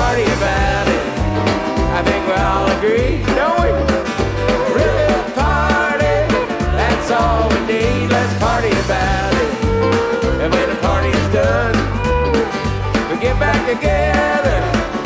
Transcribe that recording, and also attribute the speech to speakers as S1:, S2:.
S1: party about it. I think we all agree.